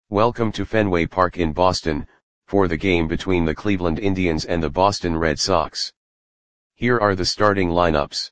Welcome to Fenway Park in Boston, for the game between the Cleveland Indians and the Boston Red Sox. Here are the starting lineups.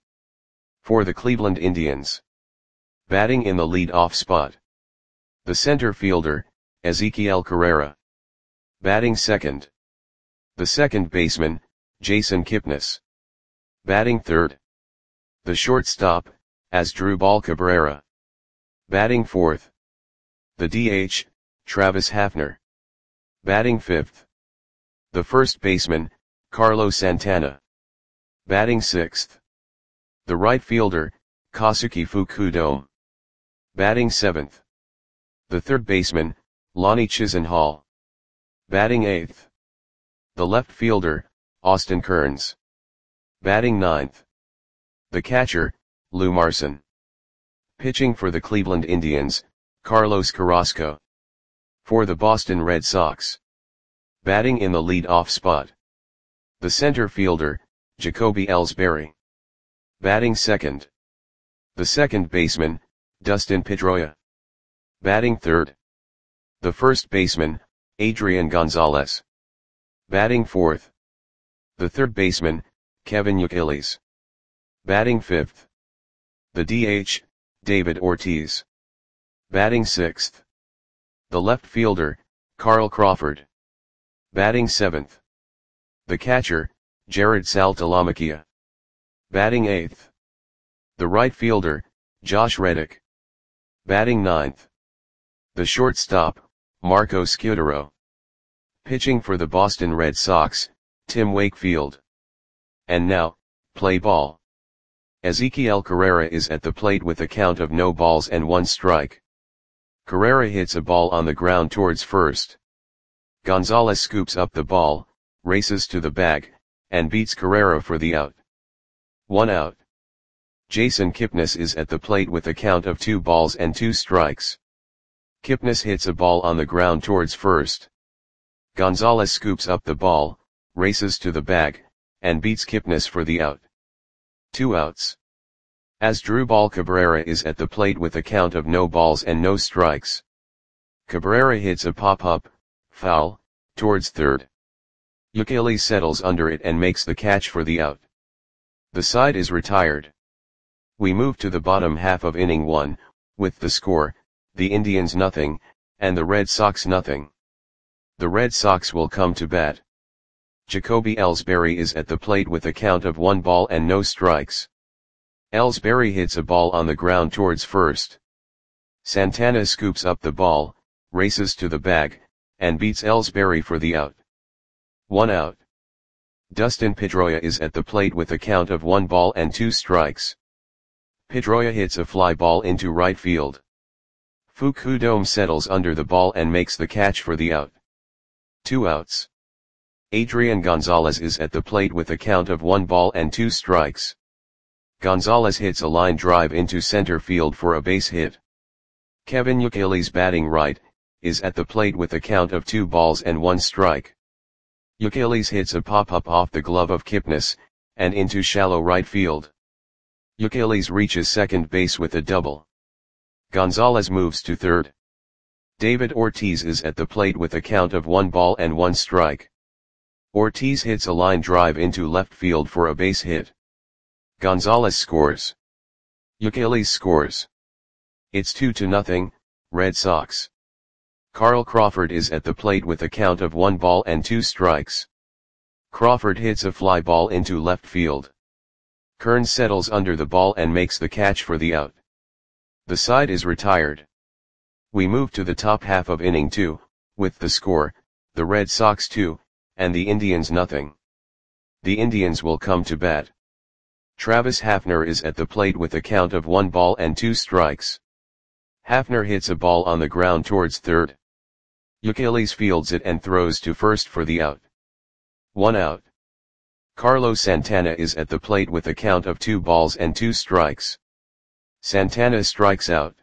For the Cleveland Indians. Batting in the lead-off spot. The center fielder, Ezequiel Carrera. Batting second. The second baseman, Jason Kipnis. Batting third. The shortstop, Asdrubal Cabrera. Batting fourth. The DH, Travis Hafner. Batting fifth. The first baseman, Carlos Santana. Batting sixth. The right fielder, Kosuke Fukudome. Batting seventh. The third baseman, Lonnie Chisenhall. Batting eighth. The left fielder, Austin Kearns. Batting ninth. The catcher, Lou Marson. Pitching for the Cleveland Indians, Carlos Carrasco. For the Boston Red Sox. Batting in the lead-off spot. The center fielder, Jacoby Ellsbury. Batting second. The second baseman, Dustin Pedroia. Batting third. The first baseman, Adrian Gonzalez. Batting fourth. The third baseman, Kevin Youkilis. Batting fifth. The DH, David Ortiz. Batting sixth. The left fielder, Carl Crawford. Batting seventh. The catcher, Jared Saltalamacchia. Batting eighth. The right fielder, Josh Reddick. Batting ninth. The shortstop, Marco Scudero. Pitching for the Boston Red Sox, Tim Wakefield. And now, play ball. Ezequiel Carrera is at the plate with a count of no balls and one strike. Carrera hits a ball on the ground towards first. Gonzalez scoops up the ball, races to the bag, and beats Carrera for the out. 1 out. Jason Kipnis is at the plate with a count of 2 balls and 2 strikes. Kipnis hits a ball on the ground towards first. Gonzalez scoops up the ball, races to the bag, and beats Kipnis for the out. 2 outs. Asdrubal Cabrera is at the plate with a count of no balls and no strikes. Cabrera hits a pop-up, foul, towards third. Youkilis settles under it and makes the catch for the out. The side is retired. We move to the bottom half of inning 1, with the score, the Indians nothing, and the Red Sox nothing. The Red Sox will come to bat. Jacoby Ellsbury is at the plate with a count of 1 ball and no strikes. Ellsbury hits a ball on the ground towards first. Santana scoops up the ball, races to the bag, and beats Ellsbury for the out. 1 out. Dustin Pedroia is at the plate with a count of 1 ball and 2 strikes. Pedroia hits a fly ball into right field. Fukudome settles under the ball and makes the catch for the out. 2 outs. Adrian Gonzalez is at the plate with a count of 1 ball and 2 strikes. Gonzalez hits a line drive into center field for a base hit. Kevin Youkilis, batting right, is at the plate with a count of 2 balls and 1 strike. Youkilis hits a pop-up off the glove of Kipnis, and into shallow right field. Youkilis reaches second base with a double. Gonzalez moves to third. David Ortiz is at the plate with a count of 1 ball and 1 strike. Ortiz hits a line drive into left field for a base hit. Gonzalez scores. Youkilis scores. It's 2-0, Red Sox. Carl Crawford is at the plate with a count of 1 ball and 2 strikes. Crawford hits a fly ball into left field. Kearns settles under the ball and makes the catch for the out. The side is retired. We move to the top half of inning 2, with the score, the Red Sox 2, and the Indians nothing. The Indians will come to bat. Travis Hafner is at the plate with a count of 1 ball and 2 strikes. Hafner hits a ball on the ground towards third. Youkilis fields it and throws to first for the out. 1 out. Carlos Santana is at the plate with a count of 2 balls and 2 strikes. Santana strikes out.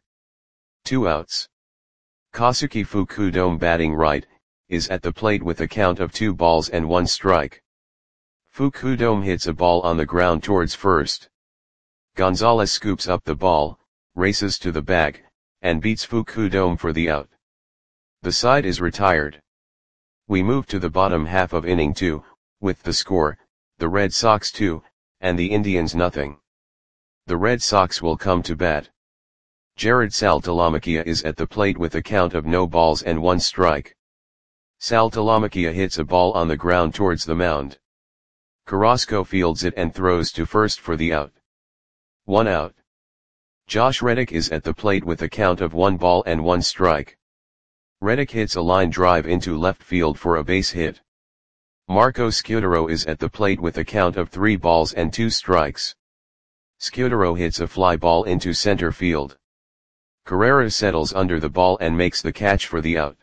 2 outs. Kosuke Fukudome, batting right, is at the plate with a count of 2 balls and 1 strike. Fukudome hits a ball on the ground towards first. Gonzalez scoops up the ball, races to the bag, and beats Fukudome for the out. The side is retired. We move to the bottom half of inning 2, with the score, the Red Sox 2, and the Indians nothing. The Red Sox will come to bat. Jared Saltalamacchia is at the plate with a count of no balls and 1 strike. Saltalamacchia hits a ball on the ground towards the mound. Carrasco fields it and throws to first for the out. 1 out. Josh Reddick is at the plate with a count of 1 ball and 1 strike. Reddick hits a line drive into left field for a base hit. Marco Scutaro is at the plate with a count of 3 balls and 2 strikes. Scutaro hits a fly ball into center field. Carrera settles under the ball and makes the catch for the out.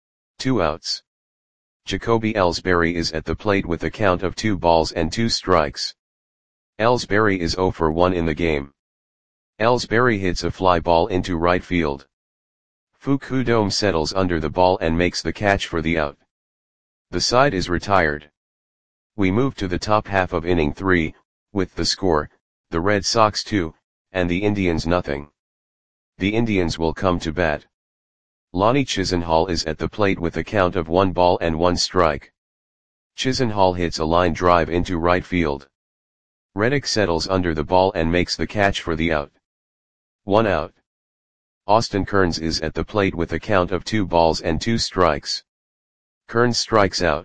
2 outs. Jacoby Ellsbury is at the plate with a count of 2 balls and 2 strikes. Ellsbury is 0 for 1 in the game. Ellsbury hits a fly ball into right field. Fukudome settles under the ball and makes the catch for the out. The side is retired. We move to the top half of inning 3, with the score, the Red Sox 2, and the Indians nothing. The Indians will come to bat. Lonnie Chisenhall is at the plate with a count of 1 ball and 1 strike. Chisenhall hits a line drive into right field. Reddick settles under the ball and makes the catch for the out. 1 out. Austin Kearns is at the plate with a count of 2 balls and 2 strikes. Kearns strikes out.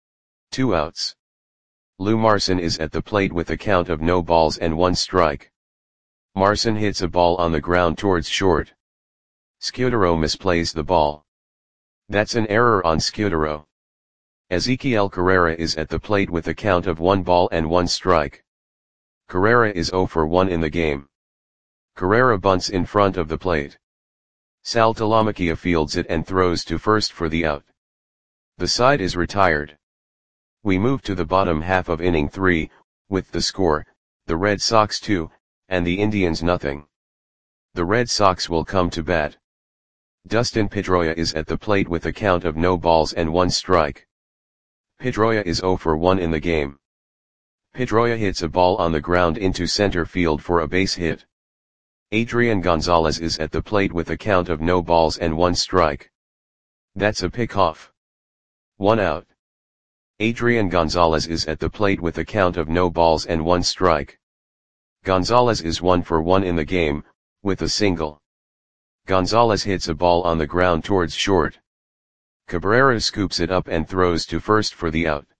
2 outs. Lou Marson is at the plate with a count of no balls and 1 strike. Marson hits a ball on the ground towards short. Scutaro misplays the ball. That's an error on Scutaro. Ezequiel Carrera is at the plate with a count of 1 ball and 1 strike. Carrera is 0 for 1 in the game. Carrera bunts in front of the plate. Saltalamacchia fields it and throws to first for the out. The side is retired. We move to the bottom half of inning 3, with the score, the Red Sox 2, and the Indians nothing. The Red Sox will come to bat. Dustin Pedroia is at the plate with a count of no balls and 1 strike. Pedroia is 0 for 1 in the game. Pedroia hits a ball on the ground into center field for a base hit. Adrian Gonzalez is at the plate with a count of no balls and 1 strike. That's a pickoff. 1 out. Adrian Gonzalez is at the plate with a count of no balls and 1 strike. Gonzalez is 1 for 1 in the game, with a single. Gonzalez hits a ball on the ground towards short. Cabrera scoops it up and throws to first for the out.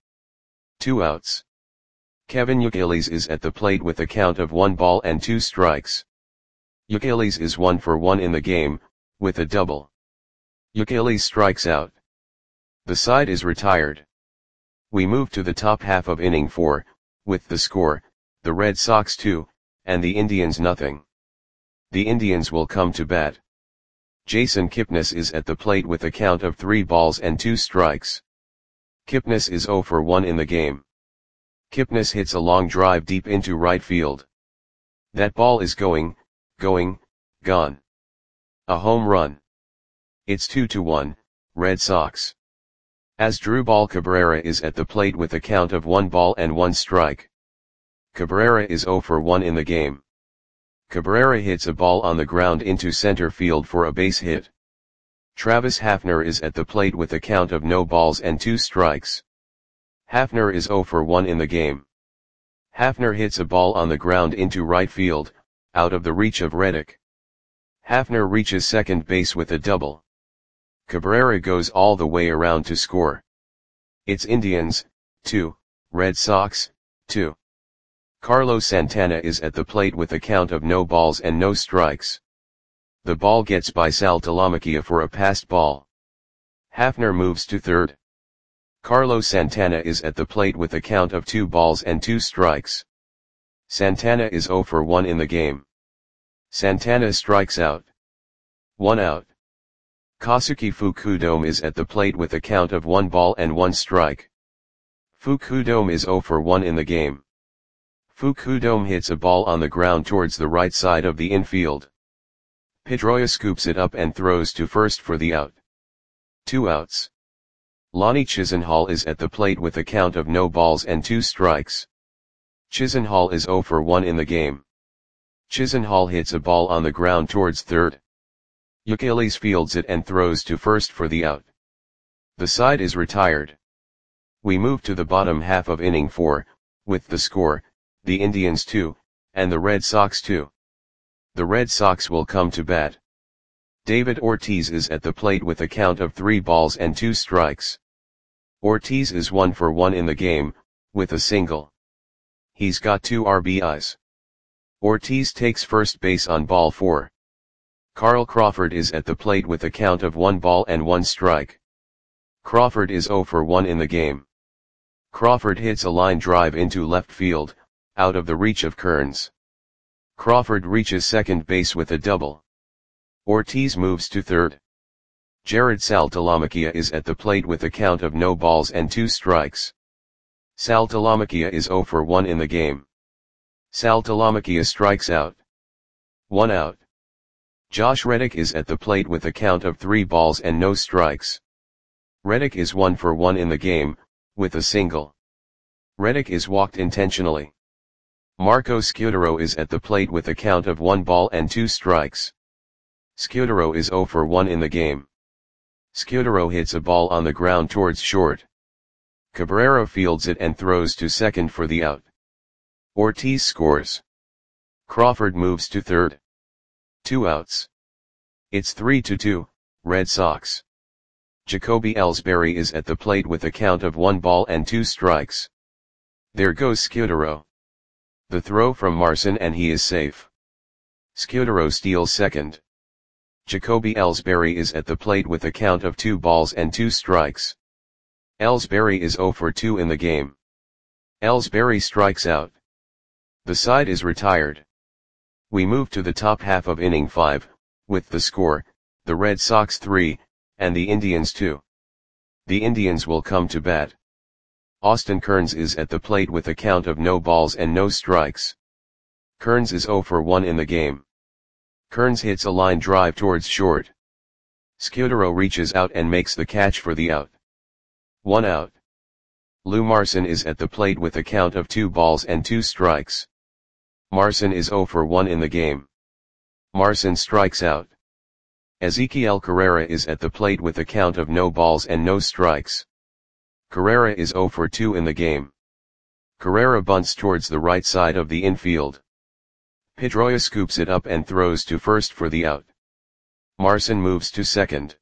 2 outs. Kevin Youkilis is at the plate with a count of 1 ball and 2 strikes. Youkilis is 1 for 1 in the game, with a double. Youkilis strikes out. The side is retired. We move to the top half of inning 4, with the score, the Red Sox 2, and the Indians nothing. The Indians will come to bat. Jason Kipnis is at the plate with a count of 3 balls and 2 strikes. Kipnis is 0 for 1 in the game. Kipnis hits a long drive deep into right field. That ball is gone. A home run. It's 2-1, Red Sox. Asdrubal Cabrera is at the plate with a count of 1 ball and 1 strike. Cabrera is 0 for 1 in the game. Cabrera hits a ball on the ground into center field for a base hit. Travis Hafner is at the plate with a count of no balls and 2 strikes. Hafner is 0 for 1 in the game. Hafner hits a ball on the ground into right field, out of the reach of Reddick. Hafner reaches second base with a double. Cabrera goes all the way around to score. It's Indians, 2, Red Sox, 2. Carlos Santana is at the plate with a count of no balls and no strikes. The ball gets by Saltalamacchia for a passed ball. Hafner moves to third. Carlos Santana is at the plate with a count of 2 balls and 2 strikes. Santana is 0 for 1 in the game. Santana strikes out. 1 out. Kosuke Fukudome is at the plate with a count of 1 ball and 1 strike. Fukudome is 0 for 1 in the game. Fukudome hits a ball on the ground towards the right side of the infield. Pedroia scoops it up and throws to first for the out. 2 outs. Lonnie Chisenhall is at the plate with a count of no balls and 2 strikes. Chisenhall is 0 for 1 in the game. Chisenhall hits a ball on the ground towards third. Youkilis fields it and throws to first for the out. The side is retired. We move to the bottom half of inning 4, with the score, the Indians 2, and the Red Sox 2. The Red Sox will come to bat. David Ortiz is at the plate with a count of 3 balls and 2 strikes. Ortiz is 1 for 1 in the game, with a single. He's got 2 RBIs. Ortiz takes first base on ball 4. Carl Crawford is at the plate with a count of 1 ball and 1 strike. Crawford is 0 for 1 in the game. Crawford hits a line drive into left field, out of the reach of Kearns. Crawford reaches second base with a double. Ortiz moves to third. Jared Saltalamacchia is at the plate with a count of no balls and 2 strikes. Saltalamacchia is 0 for 1 in the game. Saltalamacchia strikes out. 1 out. Josh Reddick is at the plate with a count of 3 balls and no strikes. Reddick is 1 for 1 in the game, with a single. Reddick is walked intentionally. Marco Scutaro is at the plate with a count of 1 ball and 2 strikes. Scutaro is 0 for 1 in the game. Scutaro hits a ball on the ground towards short. Cabrera fields it and throws to second for the out. Ortiz scores. Crawford moves to third. 2 outs. It's 3-2, Red Sox. Jacoby Ellsbury is at the plate with a count of 1 ball and 2 strikes. There goes Scutaro. The throw from Marson and he is safe. Scutaro steals second. Jacoby Ellsbury is at the plate with a count of 2 balls and 2 strikes. Ellsbury is 0 for 2 in the game. Ellsbury strikes out. The side is retired. We move to the top half of inning 5, with the score, the Red Sox 3, and the Indians 2. The Indians will come to bat. Austin Kearns is at the plate with a count of no balls and no strikes. Kearns is 0 for 1 in the game. Kearns hits a line drive towards short. Scutaro reaches out and makes the catch for the out. 1 out. Lou Marson is at the plate with a count of 2 balls and 2 strikes. Marson is 0 for 1 in the game. Marson strikes out. Ezequiel Carrera is at the plate with a count of no balls and no strikes. Carrera is 0 for 2 in the game. Carrera bunts towards the right side of the infield. Pedroia scoops it up and throws to first for the out. Marson moves to second.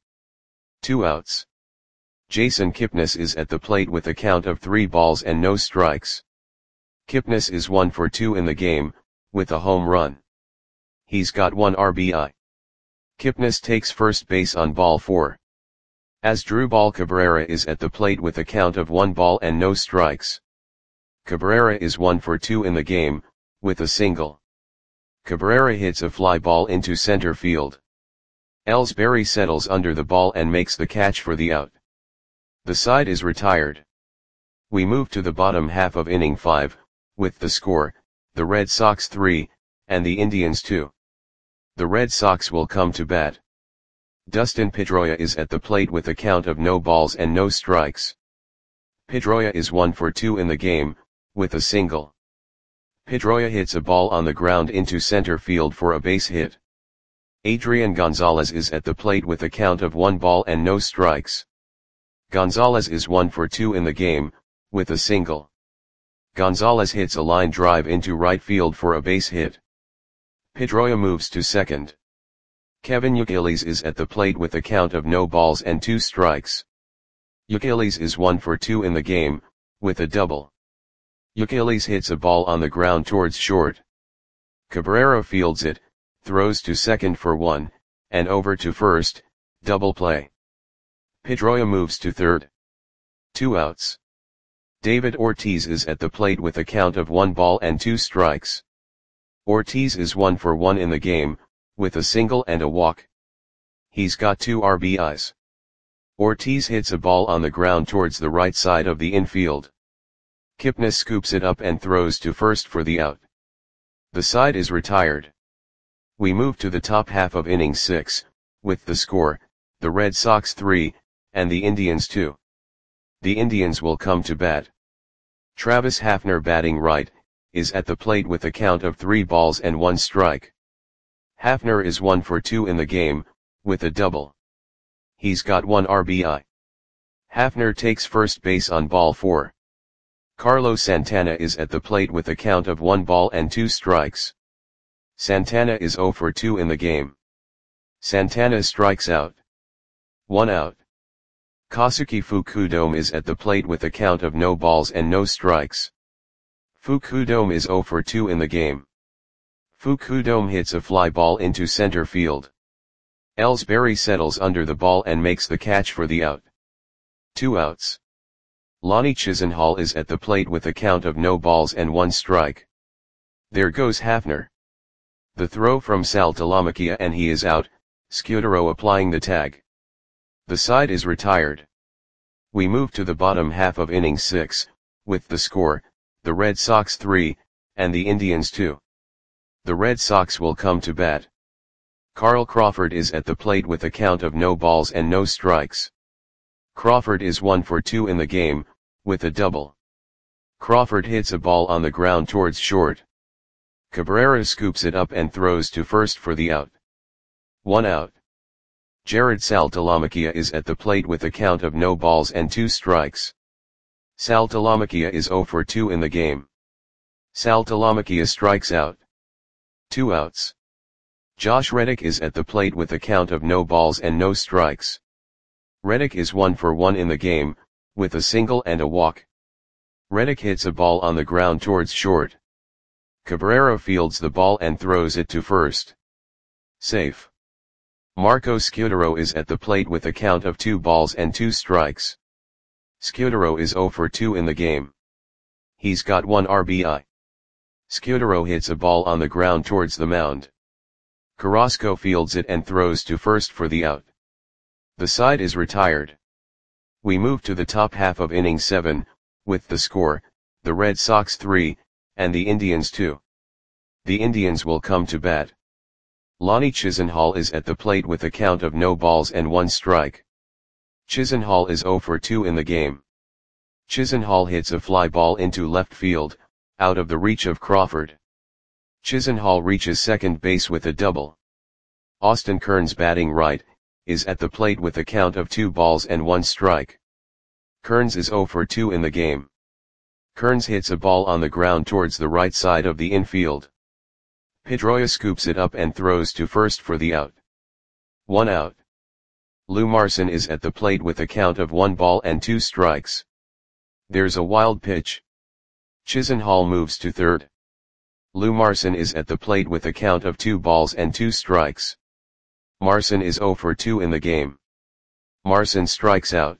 2 outs. Jason Kipnis is at the plate with a count of 3 balls and no strikes. Kipnis is 1 for 2 in the game, with a home run. He's got 1 RBI. Kipnis takes first base on ball 4. Asdrubal Cabrera is at the plate with a count of 1 ball and no strikes. Cabrera is 1 for 2 in the game, with a single. Cabrera hits a fly ball into center field. Ellsbury settles under the ball and makes the catch for the out. The side is retired. We move to the bottom half of inning 5, with the score, the Red Sox 3, and the Indians 2. The Red Sox will come to bat. Dustin Pedroia is at the plate with a count of no balls and no strikes. Pedroia is 1 for 2 in the game, with a single. Pedroia hits a ball on the ground into center field for a base hit. Adrian Gonzalez is at the plate with a count of 1 ball and no strikes. Gonzalez is 1 for 2 in the game, with a single. Gonzalez hits a line drive into right field for a base hit. Pedroia moves to second. Kevin Youkilis is at the plate with a count of no balls and 2 strikes. Youkilis is 1 for 2 in the game, with a double. Youkilis hits a ball on the ground towards short. Cabrera fields it, throws to second for 1, and over to first, double play. Pedroia moves to third. 2 outs. David Ortiz is at the plate with a count of 1 ball and 2 strikes. Ortiz is 1 for 1 in the game, with a single and a walk. He's got 2 RBIs. Ortiz hits a ball on the ground towards the right side of the infield. Kipnis scoops it up and throws to first for the out. The side is retired. We move to the top half of inning 6, with the score, the Red Sox 3, and the Indians 2. The Indians will come to bat. Travis Hafner, batting right, is at the plate with a count of 3 balls and 1 strike. Hafner is 1 for 2 in the game, with a double. He's got 1 RBI. Hafner takes first base on ball 4. Carlos Santana is at the plate with a count of 1 ball and 2 strikes. Santana is 0 for 2 in the game. Santana strikes out. 1 out. Kosuke Fukudome is at the plate with a count of no balls and no strikes. Fukudome is 0 for 2 in the game. Fukudome hits a fly ball into center field. Ellsbury settles under the ball and makes the catch for the out. 2 outs. Lonnie Chisenhall is at the plate with a count of no balls and 1 strike. There goes Hafner. The throw from Sal Talamacchia and he is out, Scudero applying the tag. The side is retired. We move to the bottom half of inning 6, with the score, the Red Sox 3, and the Indians 2. The Red Sox will come to bat. Carl Crawford is at the plate with a count of no balls and no strikes. Crawford is 1 for 2 in the game, with a double. Crawford hits a ball on the ground towards short. Cabrera scoops it up and throws to first for the out. 1 out. Jared Sal Talamacchia is at the plate with a count of no balls and 2 strikes. Sal Talamacchia is 0 for 2 in the game. Sal Talamacchia strikes out. 2 outs. Josh Reddick is at the plate with a count of no balls and no strikes. Reddick is 1 for 1 in the game, with a single and a walk. Reddick hits a ball on the ground towards short. Cabrera fields the ball and throws it to first. Safe. Marco Scudero is at the plate with a count of 2 balls and 2 strikes. Scudero is 0 for 2 in the game. He's got 1 RBI. Scudero hits a ball on the ground towards the mound. Carrasco fields it and throws to first for the out. The side is retired. We move to the top half of inning 7, with the score, the Red Sox 3, and the Indians 2. The Indians will come to bat. Lonnie Chisenhall is at the plate with a count of no balls and 1 strike. Chisenhall is 0 for 2 in the game. Chisenhall hits a fly ball into left field, out of the reach of Crawford. Chisenhall reaches second base with a double. Austin Kearns, batting right, is at the plate with a count of 2 balls and 1 strike. Kearns is 0 for 2 in the game. Kearns hits a ball on the ground towards the right side of the infield. Pedroia scoops it up and throws to first for the out. 1 out. Lou Marson is at the plate with a count of 1 ball and 2 strikes. There's a wild pitch. Chisenhall moves to third. Lou Marson is at the plate with a count of 2 balls and 2 strikes. Marson is 0 for 2 in the game. Marson strikes out.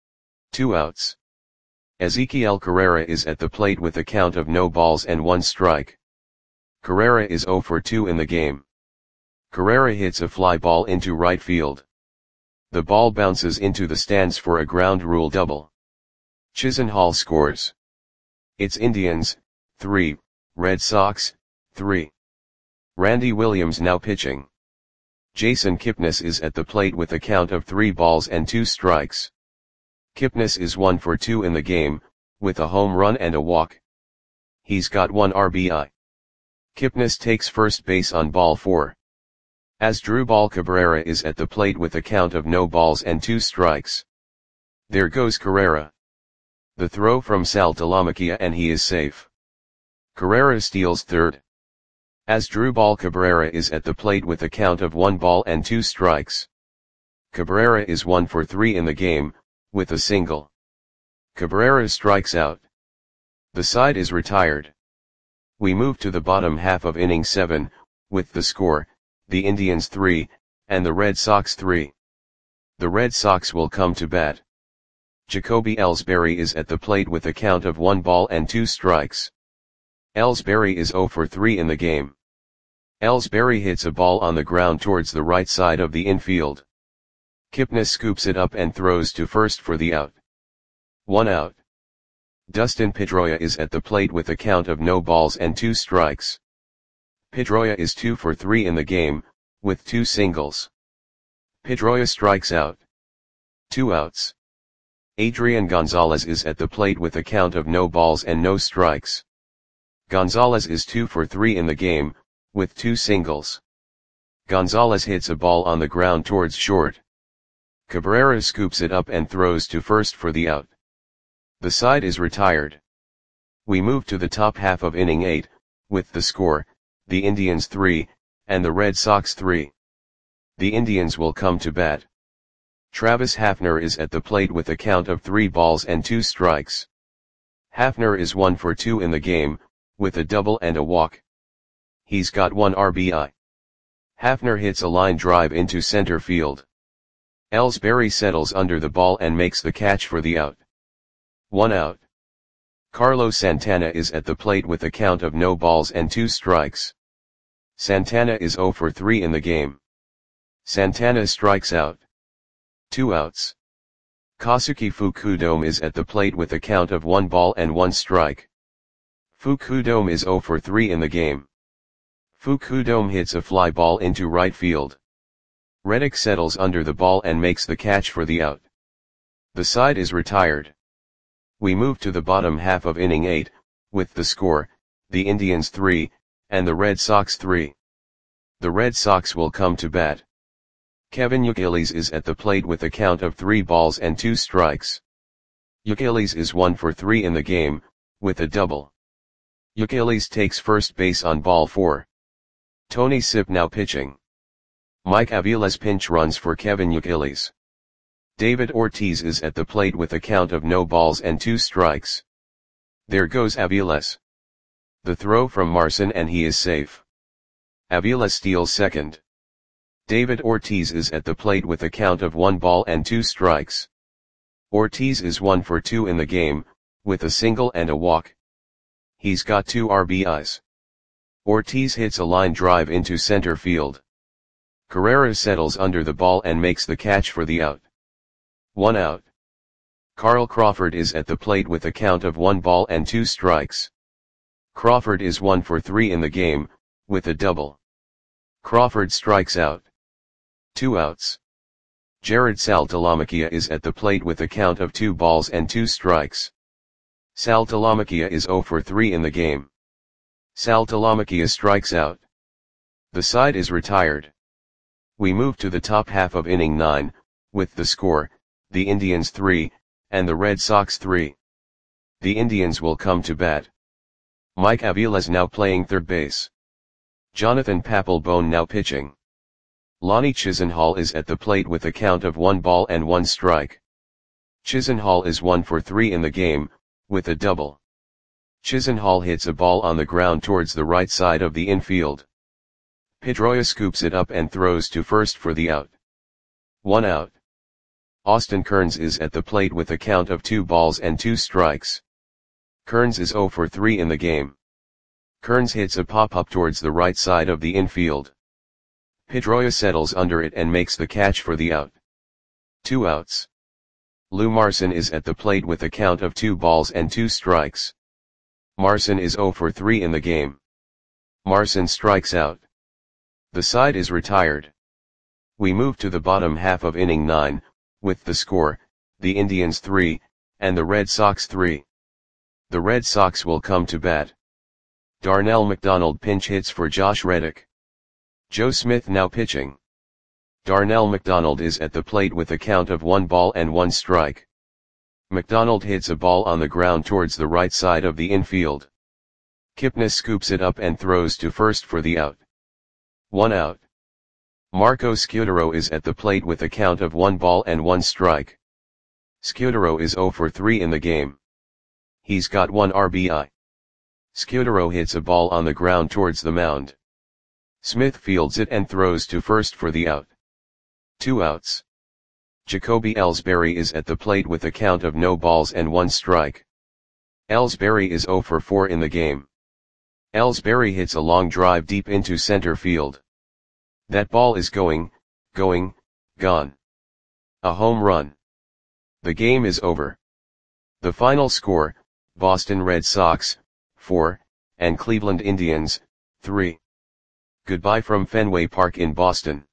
2 outs. Ezequiel Carrera is at the plate with a count of no balls and 1 strike. Carrera is 0 for 2 in the game. Carrera hits a fly ball into right field. The ball bounces into the stands for a ground rule double. Chisenhall scores. It's Indians, 3, Red Sox, 3. Randy Williams now pitching. Jason Kipnis is at the plate with a count of 3 balls and 2 strikes. Kipnis is 1 for 2 in the game, with a home run and a walk. He's got 1 RBI. Kipnis takes first base on ball 4. Asdrubal Cabrera is at the plate with a count of no balls and 2 strikes. There goes Carrera. The throw from Sal Talamacchia and he is safe. Carrera steals third. Asdrubal Cabrera is at the plate with a count of 1 ball and 2 strikes. Cabrera is 1 for 3 in the game, with a single. Cabrera strikes out. The side is retired. We move to the bottom half of inning 7, with the score, the Indians 3, and the Red Sox 3. The Red Sox will come to bat. Jacoby Ellsbury is at the plate with a count of 1 ball and 2 strikes. Ellsbury is 0 for 3 in the game. Ellsbury hits a ball on the ground towards the right side of the infield. Kipnis scoops it up and throws to first for the out. 1 out. Dustin Pedroia is at the plate with a count of no balls and 2 strikes. Pedroia is 2 for 3 in the game, with 2 singles. Pedroia strikes out. 2 outs. Adrian Gonzalez is at the plate with a count of no balls and no strikes. Gonzalez is 2 for 3 in the game, with 2 singles. Gonzalez hits a ball on the ground towards short. Cabrera scoops it up and throws to first for the out. The side is retired. We move to the top half of inning 8, with the score, the Indians 3, and the Red Sox 3. The Indians will come to bat. Travis Hafner is at the plate with a count of 3 balls and 2 strikes. Hafner is 1 for 2 in the game, with a double and a walk. He's got 1 RBI. Hafner hits a line drive into center field. Ellsbury settles under the ball and makes the catch for the out. 1 out. Carlos Santana is at the plate with a count of no balls and 2 strikes. Santana is 0 for 3 in the game. Santana strikes out. 2 outs. Kosuke Fukudome is at the plate with a count of 1 ball and 1 strike. Fukudome is 0 for 3 in the game. Fukudome hits a fly ball into right field. Reddick settles under the ball and makes the catch for the out. The side is retired. We move to the bottom half of inning 8, with the score, the Indians 3, and the Red Sox 3. The Red Sox will come to bat. Kevin Youkilis is at the plate with a count of 3 balls and 2 strikes. Youkilis is 1 for 3 in the game, with a double. Youkilis takes first base on ball 4. Tony Sipp now pitching. Mike Aviles pinch runs for Kevin Youkilis. David Ortiz is at the plate with a count of no balls and 2 strikes. There goes Aviles. The throw from Marson and he is safe. Aviles steals second. David Ortiz is at the plate with a count of 1 ball and 2 strikes. Ortiz is 1 for 2 in the game, with a single and a walk. He's got 2 RBIs. Ortiz hits a line drive into center field. Carrera settles under the ball and makes the catch for the out. 1 out. Carl Crawford is at the plate with a count of 1 ball and 2 strikes. Crawford is 1 for 3 in the game, with a double. Crawford strikes out. 2 outs. Jared Saltalamacchia is at the plate with a count of 2 balls and 2 strikes. Saltalamacchia is 0 for 3 in the game. Saltalamacchia strikes out. The side is retired. We move to the top half of inning 9, with the score, the Indians 3, and the Red Sox 3. The Indians will come to bat. Mike Aviles now playing third base. Jonathan Papelbon now pitching. Lonnie Chisenhall is at the plate with a count of 1 ball and 1 strike. Chisenhall is 1 for 3 in the game, with a double. Chisenhall hits a ball on the ground towards the right side of the infield. Pedroia scoops it up and throws to first for the out. 1 out. Austin Kearns is at the plate with a count of 2 balls and 2 strikes. Kearns is 0 for 3 in the game. Kearns hits a pop-up towards the right side of the infield. Pedroia settles under it and makes the catch for the out. 2 outs. Lou Marson is at the plate with a count of 2 balls and 2 strikes. Marson is 0 for 3 in the game. Marson strikes out. The side is retired. We move to the bottom half of inning 9, with the score, the Indians 3, and the Red Sox 3. The Red Sox will come to bat. Darnell McDonald pinch hits for Josh Reddick. Joe Smith now pitching. Darnell McDonald is at the plate with a count of 1 ball and 1 strike. McDonald hits a ball on the ground towards the right side of the infield. Kipnis scoops it up and throws to first for the out. 1 out. Marco Scutaro is at the plate with a count of 1 ball and 1 strike. Scutaro is 0 for 3 in the game. He's got 1 RBI. Scutaro hits a ball on the ground towards the mound. Smith fields it and throws to first for the out. 2 outs. Jacoby Ellsbury is at the plate with a count of no balls and 1 strike. Ellsbury is 0 for 4 in the game. Ellsbury hits a long drive deep into center field. That ball is gone. A home run. The game is over. The final score, Boston Red Sox, 4, and Cleveland Indians, 3. Goodbye from Fenway Park in Boston.